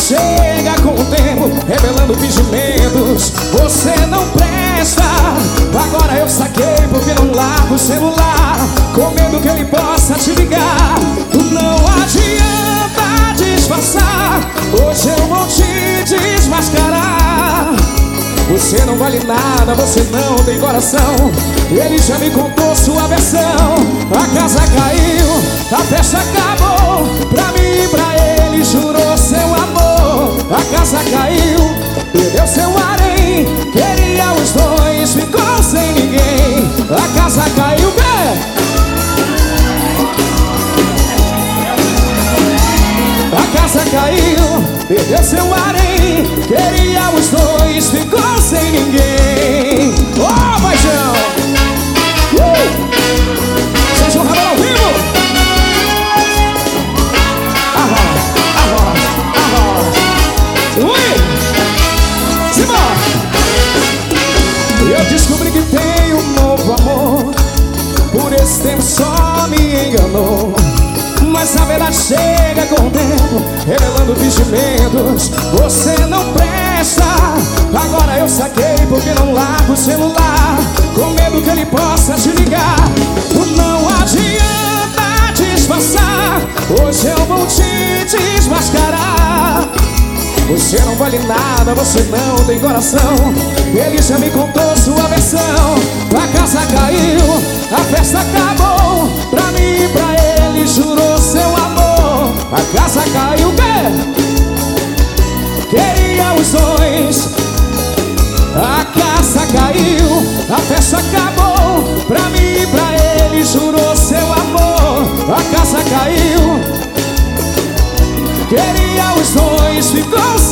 chega com o tempo, revelando fingimentos. Você não presta. Agora eu saquei porque não largo o celular, com medo que ele possa te ligar. Não adianta disfarçar, hoje eu vou te desmascarar. Você não vale nada, você não tem coração. Ele já me contou sua versão. A casa caiu, a festa acabou. Pra mim e pra ele jurou seu amor. A casa caiu, perdeu seu harém. Queria os dois, ficou sem ninguém. A casa caiu, a casa caiu, perdeu seu harém. Queria os dois, ficou sem ninguém. Ó, paixão! Sérgio Rabelo ao vivo! Ui! Simbora! Eu descobri que tenho um novo amor. Por esse tempo só me enganou. Mas a verdade chega com o tempo, revelando fingimentos. Você não presta. Agora eu saquei porque não largo o celular, com medo que ele possa te ligar. Não adianta disfarçar, hoje eu vou te desmascarar. Você não vale nada, você não tem coração. Ele já me contou sua versão. A casa caiu, a festa acabou. Pra mim e pra ele jurou seu amor. A casa caiu, queria os dois. A casa caiu, a festa acabou. Pra mim e pra ele jurou seu amor. A casa caiu, queria os dois, ficou